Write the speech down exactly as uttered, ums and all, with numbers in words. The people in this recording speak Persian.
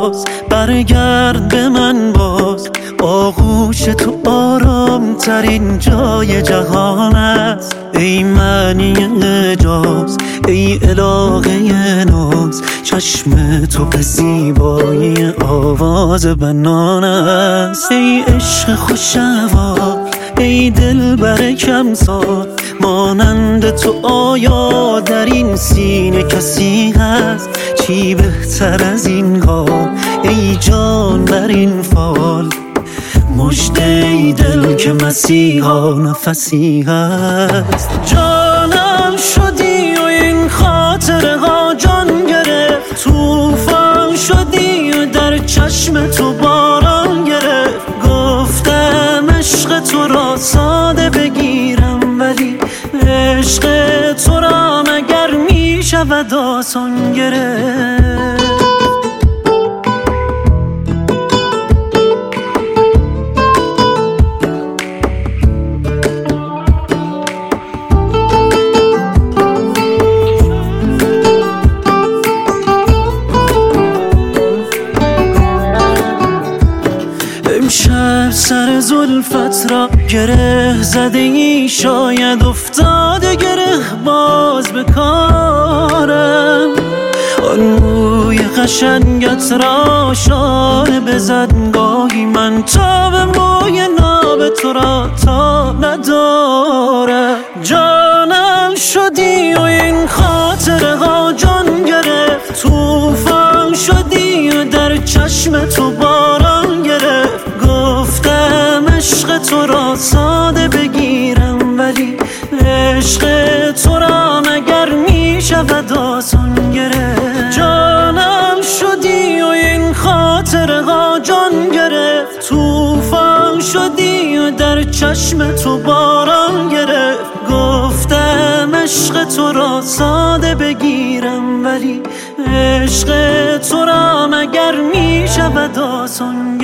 باز برگرد به من باز. آغوش تو آرام ترین جای جهان است. ای معنی اعجاز، ای الهه ناز، چشم تو به زیبایی آواز بنان است. ای عشق خوش‌هوا، ای دلبر کم سال، مانند تو آیا در این سینه کسی هست؟ چی بهتر از این کار ای جان بر این فال؟ مژده ای دل که مسیحا نفسی هست. جانم شدی و این خاطره ها جان گرفت، طوفان شدی و در چشم تو باران گرفت. گفتم عشق تو را ساده بگیرم، ولی عشق تو را مگر می شود آسان گرفت؟ امشب سر زلفت را گره زده ای، شاید افتاده گره باز به کارم. آن موی قشنگت را شانه بزد گاهی، من تا به موی ناب تو را تا ندارم. جانم شدی و این خاطره ها جان گرفت، طوفان شدی و در چشم تو باران گرفت. گفتم عشق تو را ساده بگیرم، ولی عشق تو را مگر می شود آسان گرفت؟ جانم شدی و این خاطره ها جان گرفت، طوفان شدی و در چشم تو باران گرفت. گفتم عشق تو را ساده بگیرم، ولی عشق تو را مگر می شود آسان